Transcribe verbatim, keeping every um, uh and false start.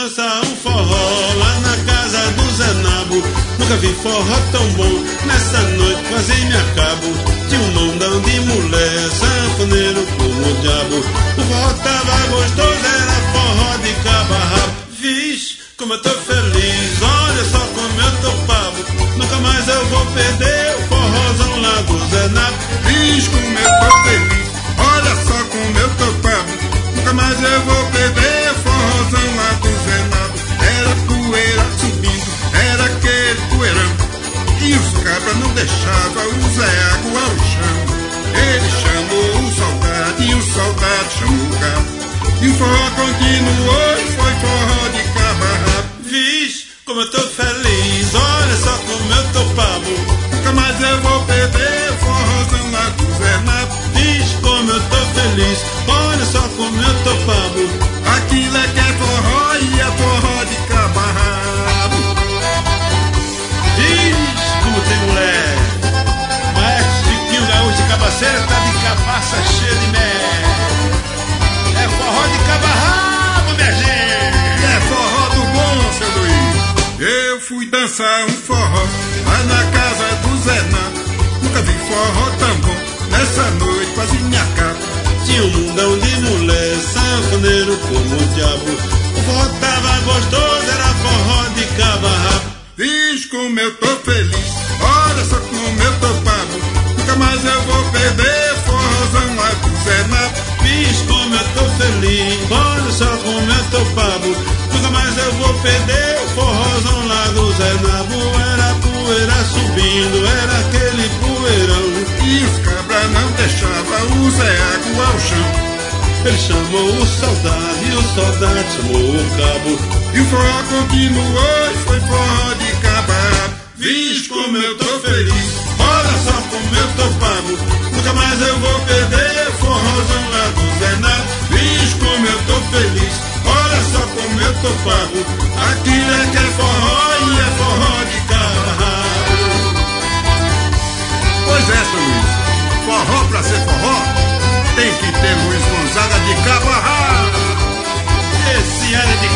dançar um forró lá na casa do Zé Nabo. Nunca vi forró tão bom, nessa noite quase me acabo. Tinha um mondão de mulher, sanfoneiro como o diabo. O forró tava gostoso, era forró de cabo a rabo. Vixe, como eu tô feliz, olha só como eu tô pavo. Nunca mais eu vou perder o forrozão lá do Zé Nabo. Vixe, como eu tô feliz, olha só como eu tô pavo. Nunca mais eu vou perder o forrozão lá do Zé Nabo. Era poeira subindo, era aquele poeirão, e os cabras não deixavam o Zé Água ao chão. Ele chamou o soldado e o soldado chamou o cabo. E o forró continuou e foi forró de cabo a rabo. Vixe, como eu tô feliz, olha só como eu tô pavo. Nunca mais eu vou perder o forrozão lá do Zé Nabo. Vixe, como eu tô feliz, olha só como eu tô pavo. Aquilo é que é forró e é forró de cabo a rabo. Vixe, como tem mulher. Maestro Chiquinho Gaúcho de Cabaceira tá de cabaça cheia de mel. É forró de cabo a rabo, minha gente. É forró do bom, seu Luiz. Eu fui dançar um forró lá na casa do Zé Nabo. Nunca vi forró tão bom, nessa noite quase me acabo. Tinha um mundão de mulher, sanfoneiro como o diabo. O forró tava gostoso, era forró de cabo a rabo. Vixe, como eu tô feliz, olha só como eu tô pavo. Nunca mais eu vou perder forrozão lá do Zé Nabo. Vixe, como eu tô feliz, olha só como eu tô pavo. Nunca mais eu vou perder o forrozão lá do Zé Nabo. Era poeira subindo, era aquele poeirão, e os cabras não deixavam o Zé Água ao chão. Ele chamou o soldado e o soldado chamou o cabo. E o forró continuou e foi forró de cabo a rabo. Vixe, como eu tô feliz, olha só como eu tô pago. Nunca mais eu vou perder forrozão lá do Zé Nabo. Vixe, como eu tô feliz, olha só como eu tô pago. Aquilo é que é forró e é forró de cabo a rabo. Pois é, seu Luiz, forró pra ser forró tem que ter Luiz Gonzaga de cabo a rabo. Esse era de